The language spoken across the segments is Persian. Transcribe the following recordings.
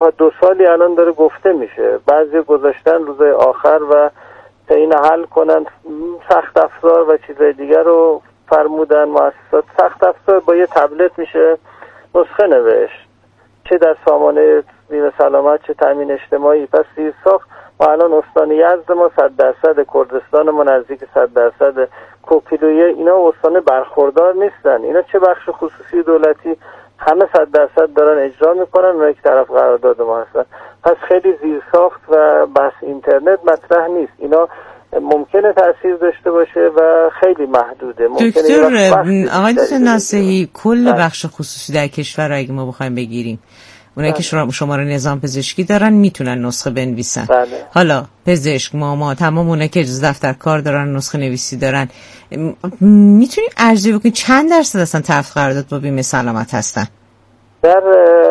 تا 2 سالی الان داره گفته میشه. بعضی گذاشتن روزهای آخر و تا این حل کنن سخت افزار و چیزهای دیگر رو فرمودن. مؤسسات سخت افزار با یه تبلت میشه نسخه نوشت، چه در سامانه بیمه سلامت چه تامین اجتماعی. پس زیرساخت ما الان استان یزد ما 100%، کردستان ما نزدیک 100%، کوپیلویه اینا استان برخوردار نیستن. اینا چه بخش خصوصی دولتی همه 100% دارن اجرا میکنن، اونایی که طرف قرارداد ما هستن. پس خیلی زیرساخت و بحث اینترنت مطرح نیست. اینا ممکنه تأثیر داشته باشه و خیلی محدوده. دکتر آقای دکتر ناصحی، کل بخش خصوصی در کشور اگه ما بخوایم بگیریم، اونایی که شماره نظام پزشکی دارن میتونن نسخه بنویسن. بله. حالا پزشک، ماما، تمام اونایی که اجازه دفتر کار دارن، نسخه نویسی دارن. میتونید ارزیابی کنید چند درصد اصلا طرف قرارداد با بیمه سلامت هستن؟ در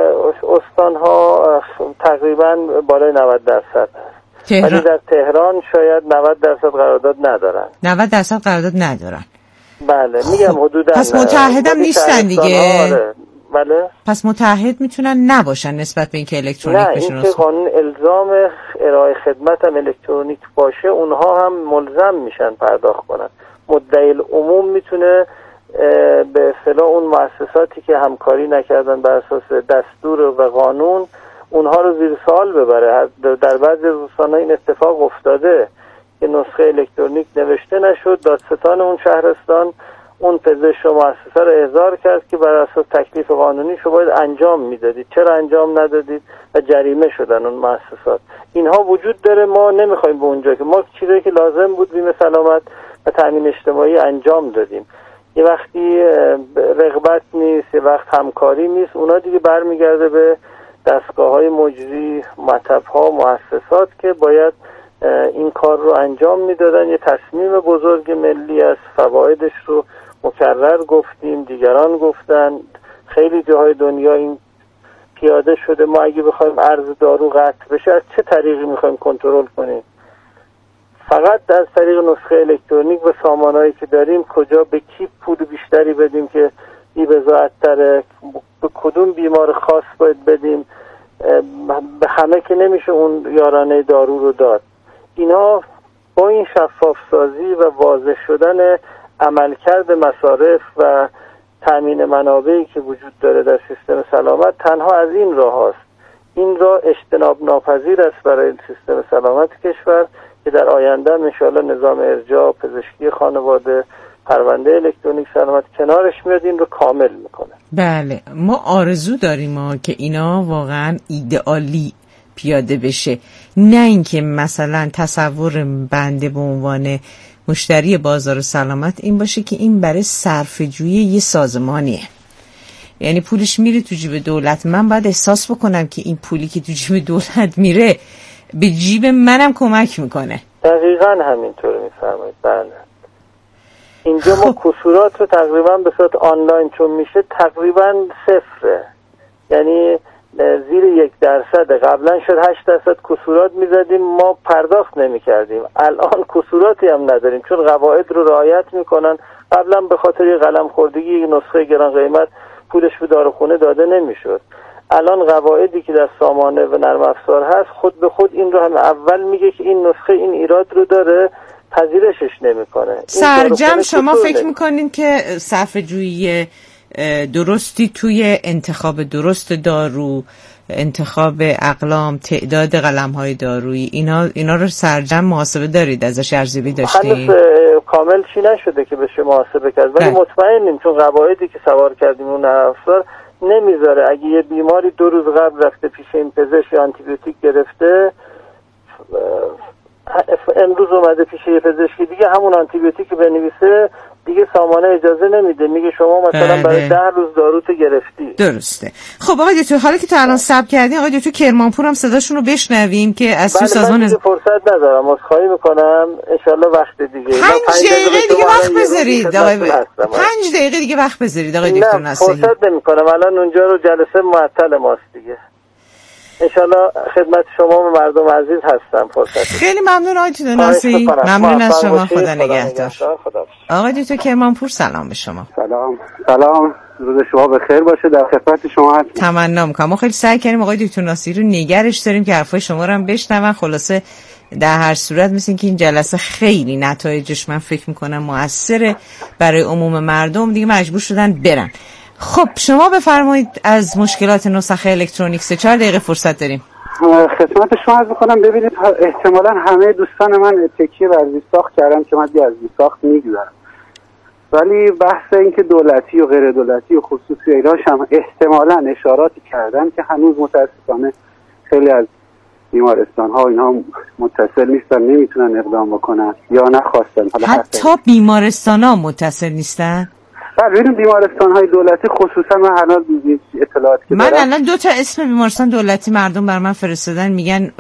استان‌ها تقریبا بالای 90%. ولی در تهران شاید 90% قرارداد ندارن. 90% قرارداد ندارن. بله میگم حدوداً. پس متحدم نیستن دیگه. آره. بله. پس متحد میتونن نباشن نسبت به اینکه الکترونیک بشه. نه، این که قانون الزام ارائه خدمت هم الکترونیک باشه اونها هم ملزم میشن پرداخت کنن. مدعی العموم میتونه به اصطلاح اون مؤسساتی که همکاری نکردن بر اساس دستور و قانون اونها رو زیر سوال ببره. در بعضی روستان‌ها این اتفاق افتاده که نسخه الکترونیک نوشته نشد، دادستان اون شهرستان اون پزشک و مؤسسه رو احضار کرد که بر اساس تکلیف قانونی شما باید انجام میدادید، چرا انجام ندادید و جریمه شدن اون مؤسسات. اینها وجود داره. ما نمیخوایم به اونجا که ما چیزی که لازم بود بیمه سلامت و تامین اجتماعی انجام دادیم. یه وقتی رغبت نیست، یه وقت همکاری نیست، اونا دیگه برمیگرده به دستگاه‌های مجری، مطب‌ها، مؤسسات که باید این کار رو انجام میدادن. یه تصمیم بزرگ ملی است، فوایدش رو مکرر گفتیم، دیگران گفتن، خیلی جاهای دنیا این پیاده شده. ما اگه بخوایم ارز دارو قطع بشه از چه طریقی میخوایم کنترل کنیم؟ فقط از طریق نسخه الکترونیک و سامانهایی که داریم. کجا به کی پول بیشتری بدیم که بی بضاعت‌تره، به کدوم بیمار خاص باید بدیم؟ به همه که نمیشه اون یارانه دارو رو داد. اینا با این شفاف سازی و واضح شدن عملکرد مصارف و تامین منابعی که وجود داره در سیستم سلامت تنها از این راه هست. این راه اجتناب ناپذیر است برای سیستم سلامت کشور که در آینده انشاءالله نظام ارجاع، پزشکی خانواده، پرونده الکترونیک سلامت کنارش میاد، این رو کامل میکنه. بله، ما آرزو داریم که اینا واقعا ایدئالی پیاده بشه، نه اینکه مثلا تصور بنده به عنوان مشتری بازار سلامت این باشه که این برای صرفه‌جویی یه سازمانیه. یعنی پولش میره تو جیب دولت، من باید احساس بکنم که این پولی که تو جیب دولت میره به جیب منم کمک میکنه. دقیقاً همینطور میفرمایید. بله. اینجا ما کسورات رو تقریبا به صورت آنلاین چون میشه تقریبا صفره، یعنی زیر 1%. قبلا شد 8% کسورات میزدیم، ما پرداخت نمیکردیم. الان کسوراتی هم نداریم چون قواعد رو رعایت میکنن. قبلا به خاطر یه قلم خوردگی یک نسخه گران قیمت پولش به داروخونه داده نمیشد. الان قواعدی که در سامانه و نرم افزار هست خود به خود این رو هم اول میگه که این نسخه این ایراد رو داره، پذیرشش نمیکنه. سرجم شما فکر میکنین که صرفه‌جویی درستی توی انتخاب درست دارو، انتخاب اقلام، تعداد قلم‌های دارویی، اینا رو سرجم محاسبه دارید، ازش ارزیابی داشتید؟ هنوز کامل چی نشده که بشه محاسبه کرد، ولی مطمئنیم چون قواعدی که سوار کردیم اون افزار نمیذاره اگه یه بیماری 2 روز قبل رفته پیش این پزشک آنتی بیوتیک گرفته، امروز اومده پیش یه پزشکی دیگه همون آنتی بیوتیک بنویسه، دیگه سامانه اجازه نمیده، میگه شما مثلا برای 10 روز داروتو گرفتی. درسته. خب آقای دکتر، حالا که تا الان ثبت کردین، آقای دکتر کرمانپور هم صداشون رو بشنویم که از سوی سازمان. من فرصت ندارم، عذرخواهی میکنم، ان شاءالله وقت دیگه 5 دقیقه دیگه وقت بذارید آقای 5 دقیقه دیگه وقت بذارید آقای دکتر ناصحی. فرصت نمیکنم الان، اونجا رو جلسه معطل ماست دیگه. انشالله خدمت شما و مردم عزیز هستم. فرصت خیلی ممنون آقای دکتر ناصری، ممنون از شما. خدا نگهدار. آقای دکتر کرمانپور سلام به شما. سلام، روز شما بخیر باشه. در خدمت شما هستم. تمنا می‌کنم. ما خیلی سعی کردیم آقای دکتر ناصری رو نگرش داریم که حرفای شما رو هم بشنون. خلاصه در هر صورت مثل که این جلسه خیلی نتایجش من فکر میکنم موثره برای عموم مردم، دیگه مجبور شدن برن. خب شما بفرمایید از مشکلات نسخه الکترونیک. 3-4 دقیقه فرصت داریم. خدمت شما عرض میکنم. ببینید احتمالاً همه دوستان من تکیه بر زیرساخت کردن که من دیگه از زیرساخت میگذرم، ولی بحث این که دولتی و غیر دولتی و خصوصی ایراش هم احتمالاً اشاراتی کردن که هنوز متاسفانه خیلی از بیمارستان ها اینها متصل نیستن، نمیتونن اقدام بکنن یا نخواستن. حتی بیمارستان ها متصل نیستن؟ ببینید بیمارستان های دولتی خصوصا من الان اطلاعاتی که من الان 2 تا اسم بیمارستان دولتی مردم بر من فرستادن، میگن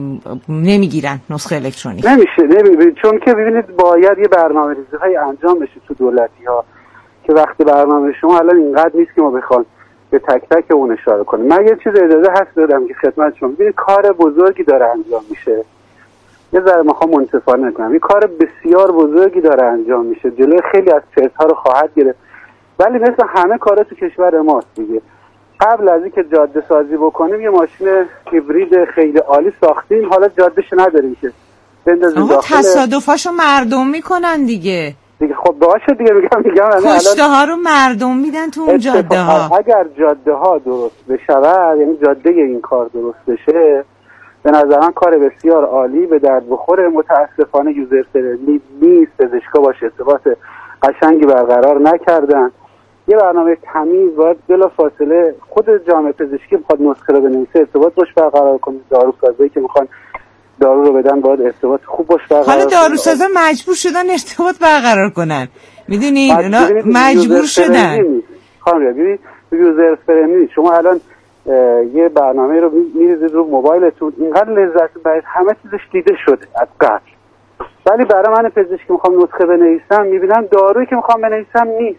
نمیگیرن نسخه الکترونیک. نمیشه چون که ببینید باید یه برنامه‌ریزی های انجام بشه تو دولتی ها که وقتی برنامه شما الان اینقدر نیست که ما بخوام به تک تک اون اشاره کنیم. من یه چیز اجازه هست دادم که خدمت شما ببینید کار بزرگی داره انجام میشه. یه ذره میخوام منصفانه کنم، یه کار بسیار بزرگی داره انجام میشه، جلوی خیلی از چرت‌ها رو خواهد گرفت، ولی مثل همه کارا تو کشور ماست دیگه. قبل از اینکه جاده سازی بکنیم یه ماشین هیبرید خیلی عالی ساختیم، حالا جادهش نداریم که بندازیم داخل. تصادفاشو مردم میکنن دیگه. خب باشه دیگه، میگم کشته ها رو مردم میدن تو اون جاده ها. اگر جاده ها درست بشه، یعنی جاده این کار درست بشه، به نظر من کار بسیار عالی به درد بخوره. متاسفانه یوزر فرندلی نیست، پزشکا باشه ارتباط قشنگی برقرار نکردن. یه برنامه تمیز باید بلافاصله خود جامعه پزشکی میخواد نسخه رو بنویسه ارتباط باش برقرار کنه. داروسازایی که میخوان دارو رو بدن باید ارتباط خوب باش برقرار کنه. حالا داروسازا مجبور شدن ارتباط برقرار کنن، میدونید اونا مجبور شدن. خانم ببینید یوزر فرندلی، شما الان یه برنامه رو میریزید رو موبایلتون، اینقدر لذت برید، همه چیزش دیده شده از قبل، ولی برای من پزشکی میخوام نسخه بنویسم میبینم دارویی که میخوام بنویسم نیست.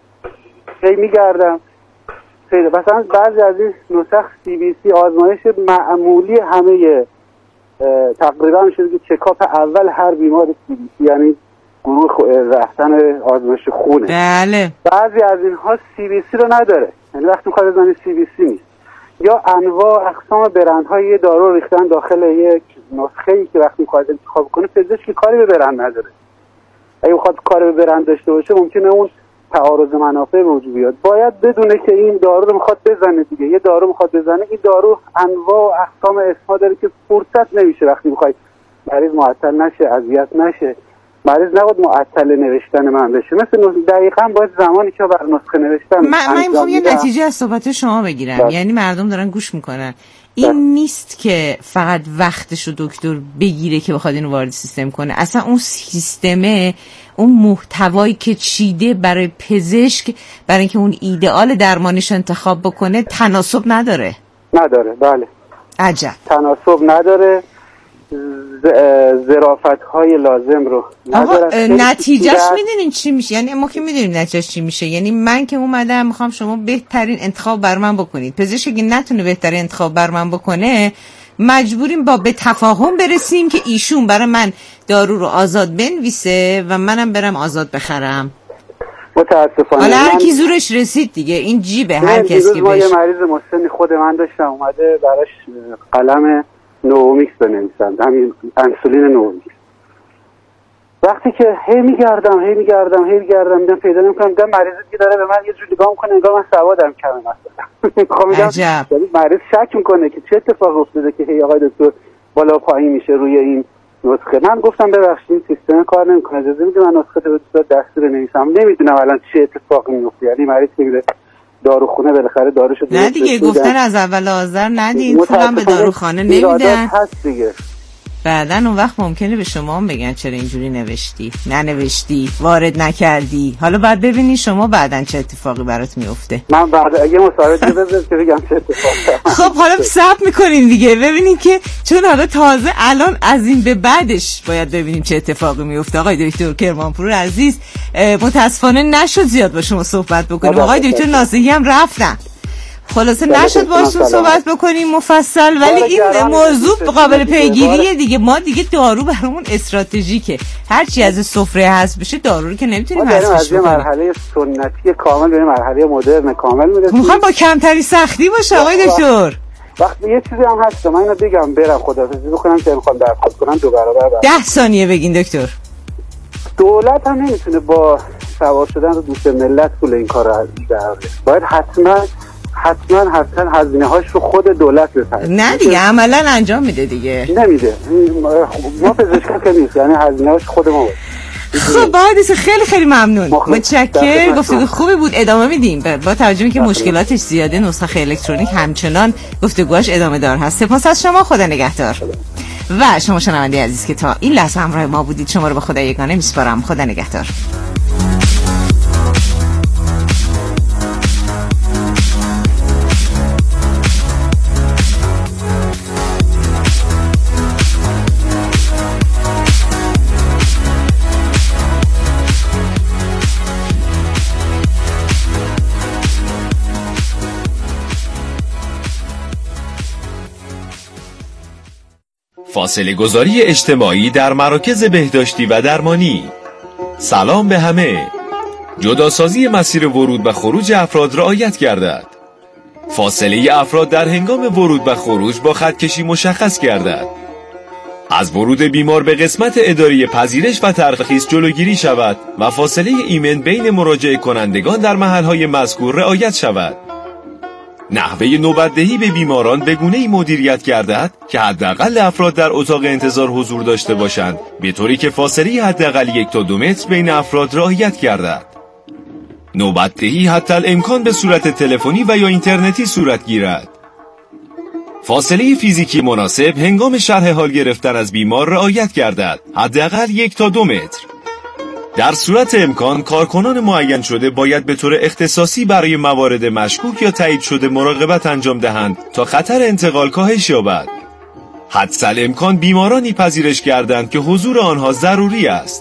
هی میگردم مثلا بعضی از این نسخ CBC آزمایش معمولی همه تقریبا میشه که چکاپ اول هر بیمار CBC، یعنی گروه رفتن آزمایش خونه. بله. بعضی از اینها CBC رو نداره، یعنی وقتی میخواد بزنی CBC نیست. یا انواع اقسام برندهای دارو ریختن داخل یک نسخه‌ای که وقتی میخواد انتخاب کنه پزشکی کاری به برند نداره. اگه میخواد کاری به برند داشته باشه ممکنه اون تعارض منافع وجود بیاد. باید بدونه که این دارو رو میخواد بزنه دیگه. یه دارو میخواد بزنه، این دارو انواع و اقسام اسما داره که فرصت نمیشه وقتی میخواد مریض معطل نشه، اذیت نشه. مریض نباید معطل نوشتن من بشه. مثل دقیقاً باید زمانی که بر نسخه نوشتن من میخوام یه نتیجه از صحبت شما بگیرم. یعنی مردم دارن گوش میکنن. این نیست که فقط وقتشو دکتر بگیره که بخواد اینو وارد سیستم کنه. اصلا اون سیستمه، اون محتوایی که چیده برای پزشک برای اینکه اون ایدئال درمانش انتخاب بکنه تناسب نداره. بله. عجب. تناسب نداره. ظرافت‌های لازم رو نداره. نتیجهش میدونین چی میشه؟ یعنی ما که میدونیم نتیجهش چی میشه. یعنی من که اومدم میخوام شما بهترین انتخاب بر من بکنید. پزشک اگه نتونه بهترین انتخاب بر من بکنه مجبوریم به تفاهم برسیم که ایشون برای من دارو رو آزاد بنویسه و منم برم آزاد بخرم. متاسفانه حالا هر کی زورش رسید دیگه، این جیبه هر کسی که بهش. یه مریض مسن خود من داشتم اومده براش قلم نومیکس بنویسم، همین انسولین نومیکس. وقتی که هی میگردم میدم پیدا نمیکنم، دیدم مریضی که داره به من یه جوری نگاه میکنه انگار من سوادم کمه مثلا. عجب. مریض شک میکنه که چه اتفاقی افتاده که هی آقای دکتر بالا پایین میشه روی این نسخه. من گفتم ببخشید این سیستم کار نمیکنه، اجازه میدید من نسخه رو به دستور بنویسم. نمیدونم الان چه اتفاقی میفته. یعنی مریض میره داروخونه بالاخره داروشو نه دیگه گفتن از اول آذر ندین، پولم به داروخانه نمیدن. هست دیگه. بعدن اون وقت ممکنه به شما هم بگن چرا اینجوری نوشتی، ننوشتی، وارد نکردی. حالا بعد ببینی شما بعدن چه اتفاقی برات میفته. من بعد اگه مصاحبه بذارم که بگم چه اتفاقی. خب حالا صبر میکنین دیگه ببینین که چون حالا تازه الان از این به بعدش باید ببینیم چه اتفاقی میفته. آقای دکتر کرمانپور عزیز، متاسفانه نشد زیاد با شما صحبت بکنیم. آقای دکتر ناصری هم رفتن. خلاصه نشد باشون صحبت بکنیم مفصل، ولی این موضوع قابل پیگیریه دیگه. ما دیگه دارو برامون استراتژیکه، هرچی از سفره هست بشه دارو رو که نمیتونیم حذفش از مرحله سنتی کامل به مرحله مدرن کامل میرسیم. میخوام با کمتری سختی باشه آقای دکتر. وقتی یه چیزی هم هست من اینو بگم برم خداحافظی بکنم که میخوام درخواست کنم 2 برابر 10 ثانیه بگین دکتر. دولت هم نمیتونه با سوار شدن رو دوست ملت پول این کار رو در باید حتما هزینه هاش رو خود دولت بپره. نه دیگه عملا انجام میده دیگه. نمیده. ما پزشکا که نیست، یعنی هزینه هاش خود ما باید. خب باید خیلی ممنون. متشکرم. گفتگو خوبی بود. ادامه میدیم با توجه به که مشکلاتش زیاده. نسخه الکترونیک همچنان گفتگوهاش ادامه دار هست. سپاس از شما. خدا نگهدار. و شما شنونده عزیز که تا این لحظه همراه ما بودید، شما رو به خدا یگانه میسپارم. خدا نگهدار. فاصله گذاری اجتماعی در مراکز بهداشتی و درمانی. سلام به همه. جداسازی مسیر ورود و خروج افراد رعایت گردد. فاصله افراد در هنگام ورود و خروج با خطکشی مشخص گردد. از ورود بیمار به قسمت اداری پذیرش و ترخیص جلوگیری شود و فاصله ایمن بین مراجعه کنندگان در محل‌های مذکور رعایت شود. نحوه نوبت‌دهی به بیماران به گونه‌ای مدیریت گردد که حداقل افراد در اتاق انتظار حضور داشته باشند، به طوری که فاصله حداقل 1 تا 2 متر بین افراد رعایت گردد. نوبت‌دهی حتی الامکان به صورت تلفنی و یا اینترنتی صورت گیرد. فاصله فیزیکی مناسب هنگام شرح حال گرفتن از بیمار رعایت گردد، حداقل 1 تا 2 متر. در صورت امکان کارکنان معین شده باید به طور اختصاصی برای موارد مشکوک یا تایید شده مراقبت انجام دهند تا خطر انتقال کاهش یابد. حدساً امکان بیمارانی پذیرش گردند که حضور آنها ضروری است.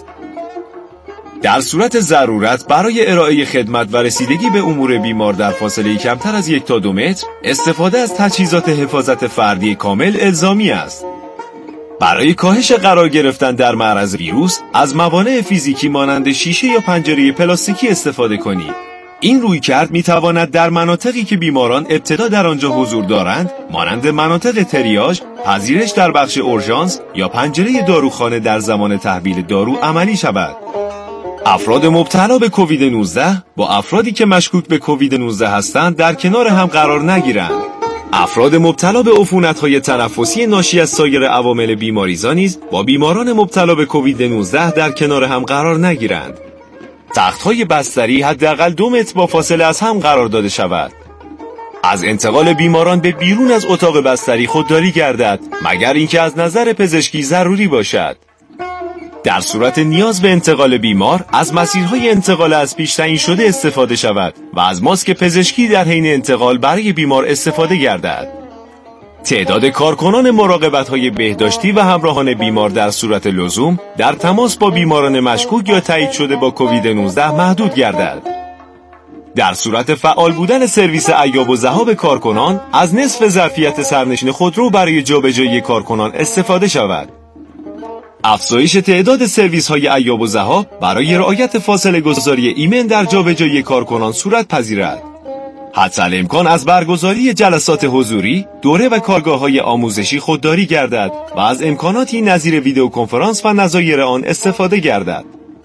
در صورت ضرورت برای ارائه خدمت و رسیدگی به امور بیمار در فاصله کمتر از 1 تا 2 متر استفاده از تجهیزات حفاظت فردی کامل الزامی است. برای کاهش قرار گرفتن در معرض ویروس از موانع فیزیکی مانند شیشه یا پنجره پلاستیکی استفاده کنید. این رویکرد میتواند در مناطقی که بیماران ابتدا در آنجا حضور دارند، مانند مناطق تریاژ، پذیرش در بخش اورژانس یا پنجره داروخانه در زمان تحویل دارو عملی شود. افراد مبتلا به کووید 19 با افرادی که مشکوک به کووید 19 هستند در کنار هم قرار نگیرند. افراد مبتلا به عفونت‌های تنفسی ناشی از سایر عوامل بیماریزا نیز با بیماران مبتلا به کووید 19 در کنار هم قرار نگیرند. تخت‌های بستری حداقل 2 متر با فاصله از هم قرار داده شود. از انتقال بیماران به بیرون از اتاق بستری خودداری گردد، مگر اینکه از نظر پزشکی ضروری باشد. در صورت نیاز به انتقال بیمار از مسیرهای انتقال از پیش تعیین شده استفاده شود و از ماسک پزشکی در حین انتقال برای بیمار استفاده گردد. تعداد کارکنان مراقبت‌های بهداشتی و همراهان بیمار در صورت لزوم در تماس با بیماران مشکوک یا تایید شده با کووید 19 محدود گردد. در صورت فعال بودن سرویس ایاب و ذهاب کارکنان از نصف ظرفیت سرنشین خودرو برای جابجایی کارکنان استفاده شود. افزایش تعداد سرویس‌های ایاب و ذهاب برای رعایت فاصله گذاری ایمن در جابجایی کارکنان صورت پذیرد. حتی الامکان از برگزاری جلسات حضوری، دوره و کارگاه‌های آموزشی خودداری گردد و از امکاناتی نظیر ویدیو کنفرانس و نظایر آن استفاده گردد.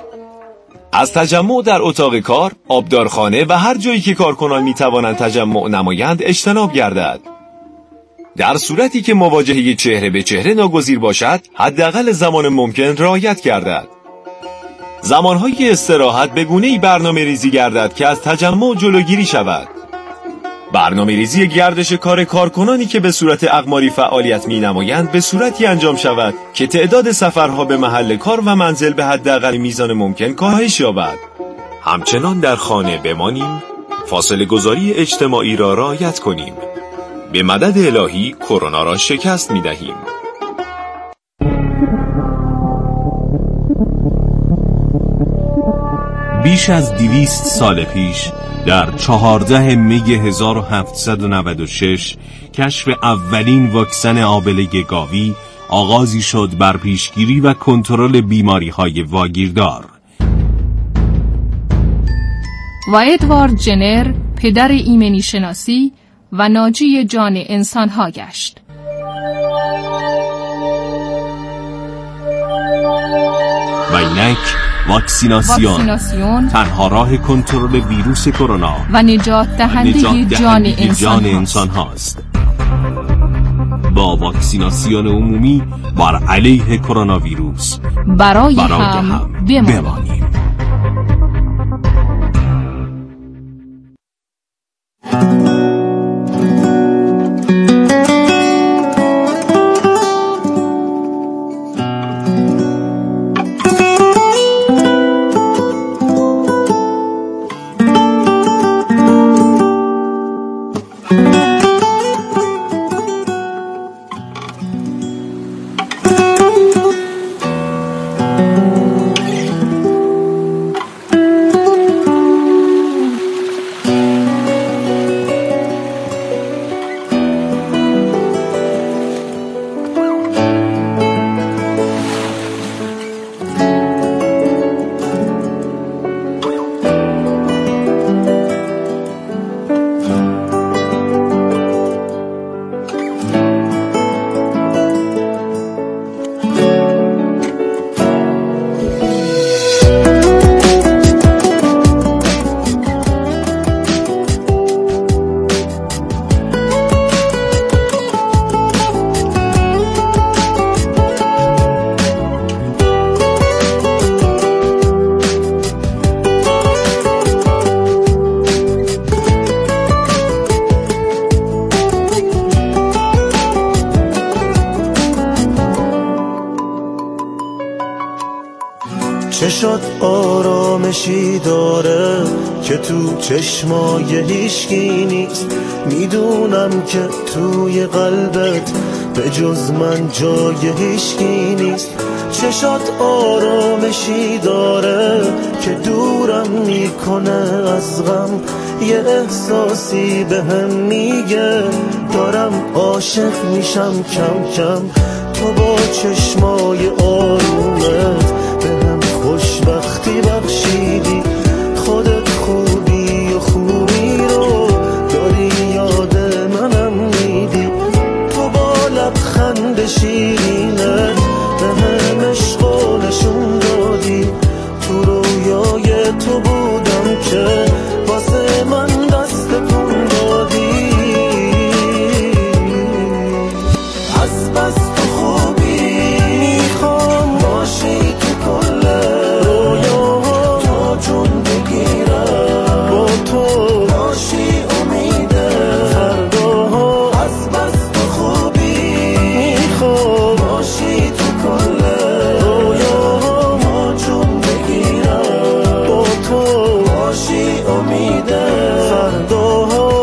از تجمع در اتاق کار، آبدارخانه و هر جایی که کارکنان می‌توانند تجمع نمایند اجتناب گردد. در صورتی که مواجهه چهره به چهره ناگزیر باشد، حداقل زمان ممکن رعایت گردد. زمانهای استراحت به گونه‌ای برنامه‌ریزی گردد که از تجمع جلوگیری شود. برنامه‌ریزی گردش کار کارکنانی که به صورت اقماری فعالیت می‌نمایند به صورتی انجام شود که تعداد سفرها به محل کار و منزل به حداقل میزان ممکن کاهش یابد. همچنان در خانه بمانیم، فاصله گذاری اجتماعی را رعایت کنیم. به مدد الهی کرونا را شکست می‌دهیم. بیش از 200 سال پیش در 14 می 1796 کشف اولین واکسن آبله گاوی آغازی شد بر پیشگیری و کنترل بیماری‌های واگیردار. و ادوارد جنر پدر ایمنی شناسی و ناجی جان انسان‌ها گشت. و اینک واکسیناسیون تنها راه کنترل ویروس کرونا و نجات دهنده جان انسان هاست. با واکسیناسیون عمومی بر علیه کرونا ویروس برای هم بمانیم. چه شد آرامشی داره که تو چشمای هیچکی نیست. میدونم که توی قلبت به جز من جای هیچکی نیست. چه شد آرامشی داره که دورم میکنه از غم. یه احساسی بهم میگه دارم عاشق میشم کم کم. تو با چشمای آرومت بهم خوشبختی بخشیدی. خودت خوبی و خوبی رو داری یاد منم میدی. تو با لبخند شیرینت بهم عشق و نشون دادی. تو رویای تو بودم که واسه من دست کن دادی. از بس تو خوبی میخوام باشی تو کل رویاها. تو جون بگیرم با تو باشی امید فرداها. از بس تو خوبی میخوام باشی تو کل رویاها. ما جون بگیرم با تو باشی امید فرداها.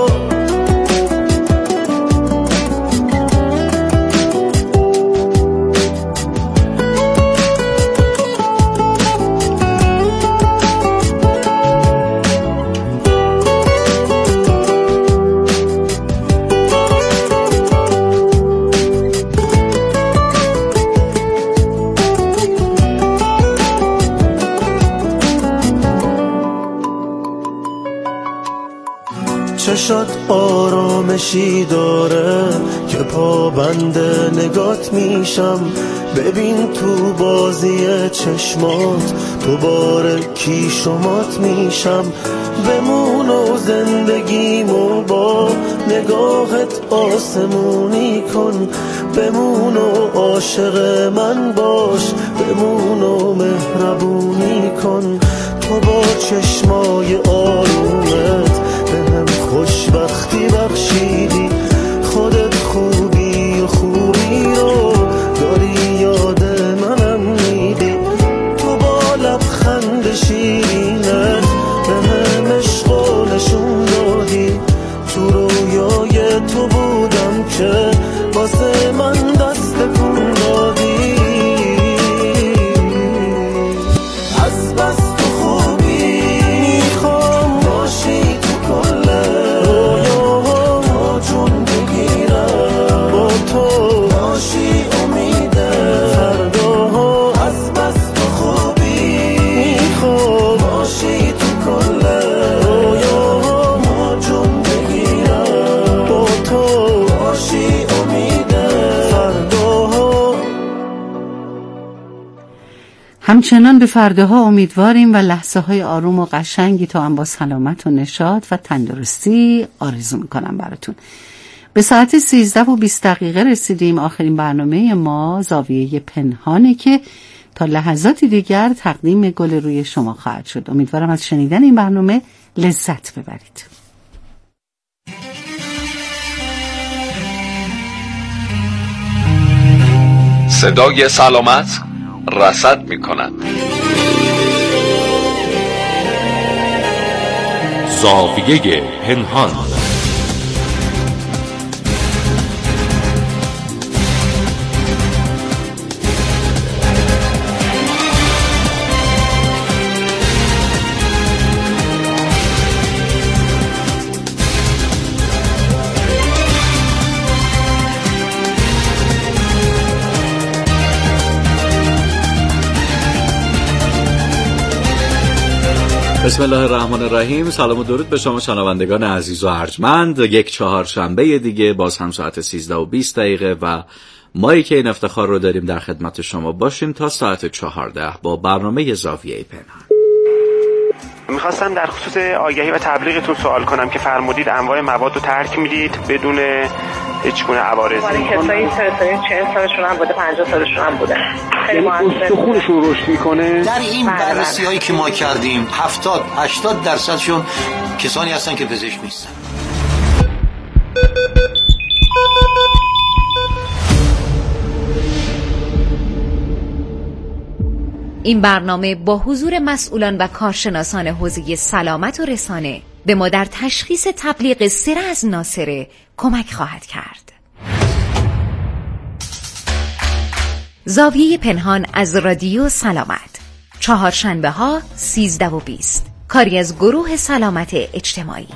چه شد آرامشی داره که پابند نگات میشم. ببین تو بازی چشمات دوباره کی شمات میشم. بمون و زندگیمو با نگاهت آسمونی کن. بمون و عاشق من باش. بمون و مهربونی کن. تو با چشمای آرومت بهم خوشبختی بخشیدی. خودت خوبی و خوبی رو داری یاد منم میدی. تو با لبخند شیرینت بهم عشق و نشون دادی. تو رویای تو بودم که واسه من دست کن دادی. از بس تو خوبی میخوام باشی تو همچنان به فرداها امیدواریم و لحظه های آروم و قشنگی تا هم با سلامت و نشاط و تندرستی آرزو میکنم براتون. به ساعت 13:20 رسیدیم. آخرین برنامه ما زاویه پنهانه که تا لحظاتی دیگر تقدیم گل روی شما خواهد شد. امیدوارم از شنیدن این برنامه لذت ببرید. صدای سلامت رصد می کند. زاویه پنهان. بسم الله الرحمن الرحیم. سلام و درود به شما شنوندگان عزیز و ارجمند. یک چهارشنبه دیگه باز هم ساعت 13:20 و مایی که این افتخار رو داریم در خدمت شما باشیم تا ساعت 14 با برنامه زاویه پنهان. میخواستم در خصوص آگهی و تبلیغتون سوال کنم که فرمودید انواع مواد رو ترک میدید بدون هیچ گونه عوارضی. کسایی 40 سالشون هم بوده 50 سالشون هم بوده. خیلی استخونشون رشد میکنه. در این بررسی‌هایی که ما کردیم 70-80% کسانی هستن که پزشک نیستن. این برنامه با حضور مسئولان و کارشناسان حوزه سلامت و رسانه به ما در تشخیص تبلیغ سره از ناسره کمک خواهد کرد. زاویه پنهان از رادیو سلامت، چهارشنبه ها 13:20، کاری از گروه سلامت اجتماعی.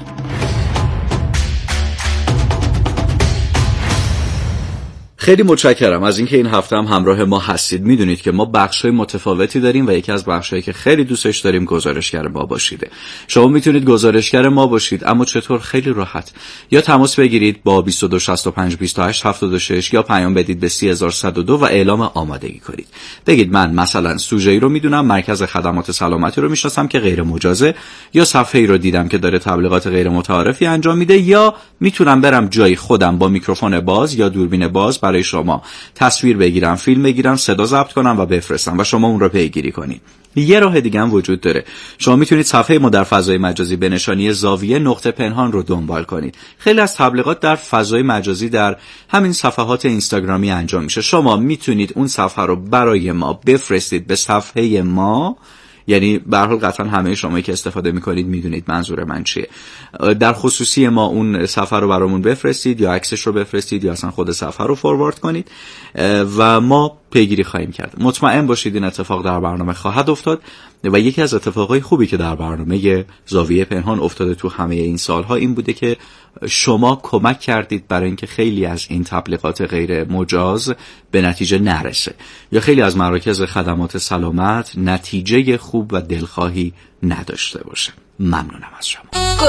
خیلی متشکرم از اینکه این هفته هم همراه ما هستید. میدونید که ما بخش‌های متفاوتی داریم و یکی از بخش‌هایی که خیلی دوستش داریم گزارشگر ما باشید. شما میتونید گزارشگر ما باشید، اما چطور؟ خیلی راحت. یا تماس بگیرید با 22652876 یا پیام بدید به 30102 و اعلام آمادگی کنید. بگید من مثلا سوژه‌ای رو میدونم، مرکز خدمات سلامتی رو میشناسم که غیر مجازه، یا صفحه‌ای رو دیدم که داره تبلیغات غیر متعارفی انجام میده، یا میتونم برم جای خودم با میکروفون باز یا دوربین باز برای شما تصویر بگیرم، فیلم بگیرم، صدا ضبط کنم و بفرستم و شما اون رو پیگیری کنید. یه راه دیگه هم وجود داره. شما میتونید صفحه ما در فضای مجازی به نشانی زاویه نقطه پنهان رو دنبال کنید. خیلی از تبلیغات در فضای مجازی در همین صفحات اینستاگرامی انجام میشه. شما میتونید اون صفحه رو برای ما بفرستید به صفحه ما، یعنی به هر حال قطعا همه شمایی که استفاده میکنید میدونید منظور من چیه. در خصوصی ما اون صفحه رو برامون بفرستید یا عکسش رو بفرستید یا اصلا خود صفحه رو فوروارد کنید و ما پیگیری خواهیم کرد. مطمئن باشید این اتفاق در برنامه خواهد افتاد و یکی از اتفاقای خوبی که در برنامه زاویه پنهان افتاده تو همه این سالها این بوده که شما کمک کردید برای اینکه خیلی از این تبلیغات غیر مجاز به نتیجه نرسه یا خیلی از مراکز خدمات سلامت نتیجه خوب و دلخواهی نداشته باشه. ممنونم از شما.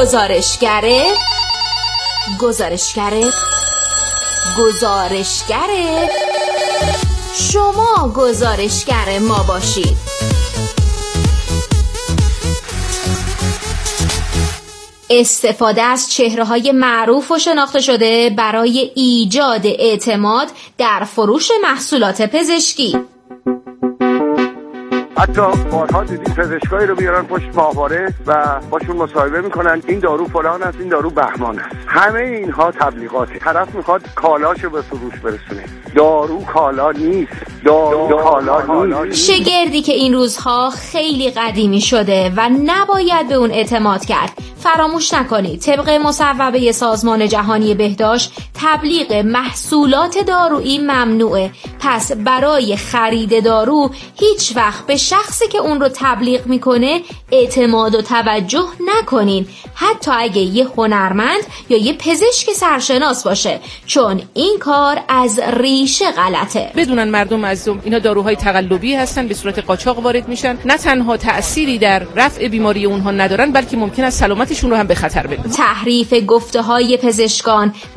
گزارشگره شما گزارشگر ما باشید. استفاده از چهره‌های معروف و شناخته شده برای ایجاد اعتماد در فروش محصولات پزشکی. حتی بارها دیدیم پزشکایی رو بیارن پشت ماهواره و باشون مصاحبه میکنن این دارو فلان است، این دارو بهمان است. همه اینها تبلیغاتی. طرف میخواد کالاشو به فروش برسونه. دارو کالا نیست. دارو کالا نیست. شگردی که این روزها خیلی قدیمی شده و نباید به اون اعتماد کرد. فراموش نکنید طبق مصوبه سازمان جهانی بهداشت تبلیغ محصولات دارویی ممنوعه. پس برای خرید دارو هیچ وقت به شخصی که اون رو تبلیغ میکنه اعتماد و توجه نکنین، حتی اگه یه هنرمند یا یه پزشک سرشناس باشه، چون این کار از ریشه غلطه. بدونن مردم عزیزم اینا داروهای تقلبی هستن، به صورت قاچاق وارد میشن، نه تنها تأثیری در رفع بیماری اونها ندارن بلکه ممکن است سلامتشون رو هم به خطر بندازن. تحریف گفته‌های پزشکان در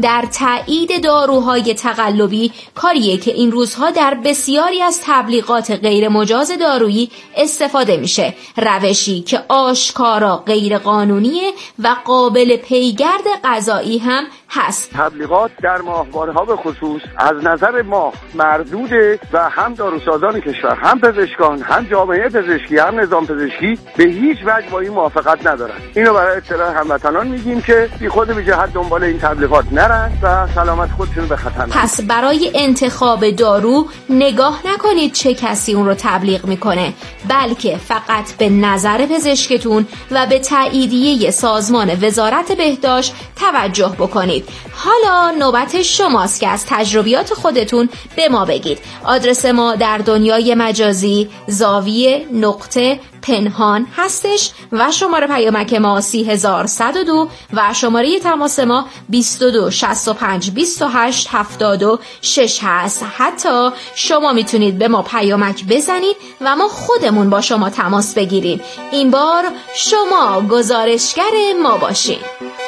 تایید داروهای تقلبی کاریه که این روزها در بسیاری از تبلیغات غیر مجاز دارویی استفاده میشه، روشی که آشکارا غیر قانونیه و قابل پیگرد قضایی هم هست. تبلیغات در ماهواره‌ها به خصوص از نظر ما مردوده و هم داروسازان کشور، هم پزشکان، هم جامعه پزشکی، هم نظام پزشکی به هیچ وجه با این موافقت ندارن. اینو برای اطلاع هموطنان میگیم که بی خود بی جهت دنبال این تبلیغات نرن و سلامت خودشون به خطر نرن. پس برای انتخاب دارو نگاه نکنید چه کسی اون رو تبلیغ میکنه، بلکه فقط به نظر پزشکتون و به تاییدیه سازمان وزارت بهداشت توجه بکنید. حالا نوبت شماست که از تجربیات خودتون به ما بگید. آدرس ما در دنیای مجازی زاویه.پنهان هستش و شماره پیامک ما 30102 و شماره تماس ما 22 65 28 76 هست. حتی شما میتونید به ما پیامک بزنید و ما خودمون با شما تماس بگیریم. این بار شما گزارشگر ما باشین.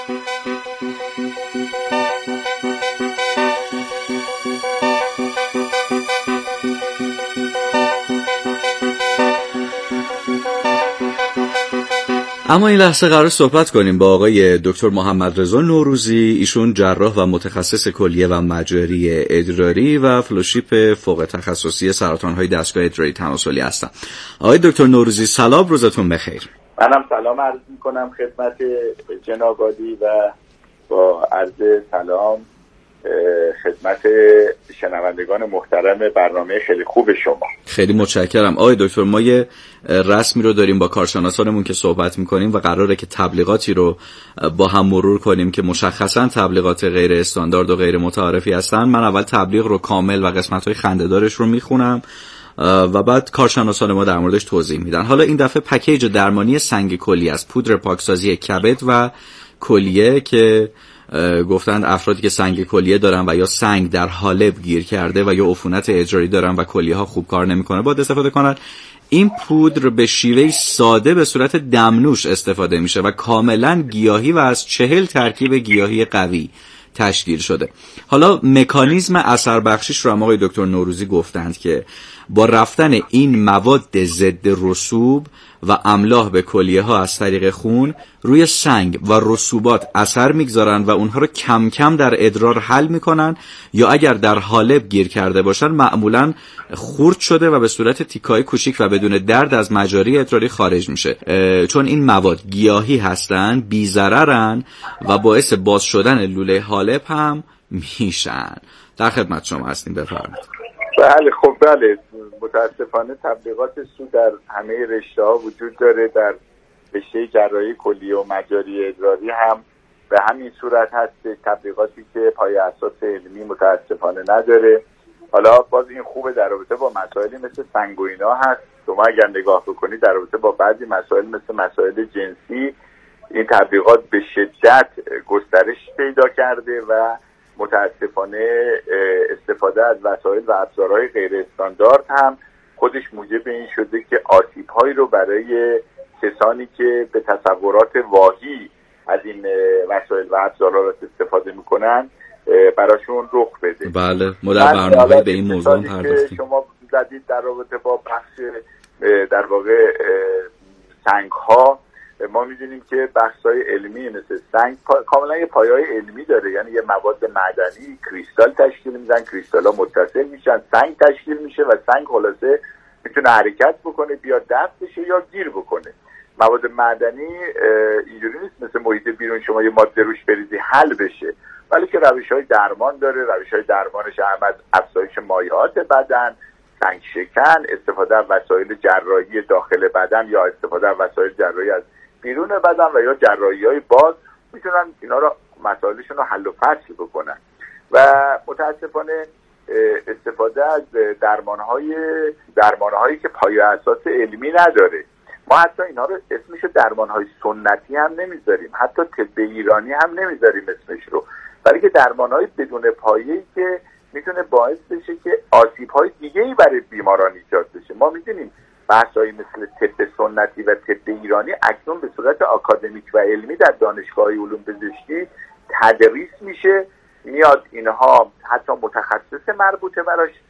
اما این لحظه قرار صحبت کنیم با آقای دکتر محمد رضا نوروزی. ایشون جراح و متخصص کلیه و مجاری ادراری و فلوشیپ فوق تخصصی سرطان‌های دستگاه ادراری تناسلی هستن. آقای دکتر نوروزی سلام، روزتون بخیر. منم سلام عرض می‌کنم خدمت جناب عالی و با عرض سلام خدمت شنوندگان محترم برنامه خیلی خوب شما. خیلی متشکرم. آقای دکتر، ما یه رسمی رو داریم با کارشناسانمون که صحبت میکنیم و قراره که تبلیغاتی رو با هم مرور کنیم که مشخصا تبلیغات غیر استاندارد و غیر متعارفی هستن. من اول تبلیغ رو کامل و قسمت‌های خنده‌دارش رو میخونم و بعد کارشناسان ما در موردش توضیح میدن. حالا این دفعه پکیج درمانی سنگ کلیه است، پودر پاکسازی کبد و کلیه که گفتند افرادی که سنگ کلیه دارن و یا سنگ در حالب گیر کرده و یا عفونت ادراری دارن و کلیه ها خوب کار نمیکنه باید استفاده کنن. این پودر به شیوه ساده به صورت دمنوش استفاده میشه و کاملا گیاهی و از 40 ترکیب گیاهی قوی تشکیل شده. حالا مکانیزم اثر بخشیش رو هم آقای دکتر نوروزی گفتند که با رفتن این مواد ضد رسوب و املاح به کلیه ها از طریق خون روی سنگ و رسوبات اثر میگذارن و اونها رو کم کم در ادرار حل میکنن یا اگر در حالب گیر کرده باشن معمولا خرد شده و به صورت تیکای کوچیک و بدون درد از مجاری ادراری خارج میشه. چون این مواد گیاهی هستن، بی ضررن و باعث باز شدن لوله حالب هم میشن. در خدمت شما هستیم، بفرمایید. بله خب بله، متاسفانه تبلیغات سو در همه رشته‌ها وجود داره. در رشته جراحی کلیه و مجاری ادراری هم به همین صورت هست، تبلیغاتی که پای اساس علمی متاسفانه نداره. حالا باز این خوبه در رابطه با مسائلی مثل سنگ و اینا هست. شما اگر نگاه بکنید در رابطه با بعضی مسائل مثل مسائل جنسی این تبلیغات به شدت گسترش پیدا کرده و متاسفانه استفاده از وسایل و ابزارهای غیر استاندارد هم خودش موجب این شده که آسیب‌هایی رو برای کسانی که به تصورات واهی از این وسایل و ابزارها استفاده میکنن براشون رخ بده. بله، ما در برنامه به این موضوع پرداختیم. شما زدید در رابطه با بخش در واقع سنگ‌ها، ما میدونیم که بحث‌های علمی مثل سنگ کاملا یه پایه‌های علمی داره، یعنی یه مواد معدنی کریستال تشکیل میدن، کریستال‌ها متصل میشن، سنگ تشکیل میشه و سنگ خلاصه میتونه حرکت بکنه، بیا دفع بشه یا گیر بکنه. مواد معدنی اینجوری نیست مثل محیط بیرون شما یه ماده روش بریزی حل بشه، ولی که روش‌های درمان داره. روش‌های درمانش هم از افزایش مایعات بدن، سنگ شکن، استفاده از وسایل جراحی داخل بدن یا استفاده از وسایل جراحی از بیرون بدن و یا جراحی‌های باز میتونن اینا رو مسائلشون رو حل و فصل بکنن. و متاسفانه استفاده از درمان‌هایی که پایه اساس علمی نداره. ما حتی اینا رو اسمش درمان‌های سنتی هم نمیذاریم، حتی طب ایرانی هم نمیذاریم اسمش رو، برای که درمان‌های بدون پایه‌ای که میتونه باعث بشه که آسیب‌های دیگه‌ای برای بیماران ایجاد بشه. ما می‌دونیم بحث‌هایی مثل طب سنتی و طب ایرانی اکنون به صورت آکادمیک و علمی در دانشگاه‌های علوم پزشکی تدریس میشه. میاد اینها حتی متخصص مربوطه براش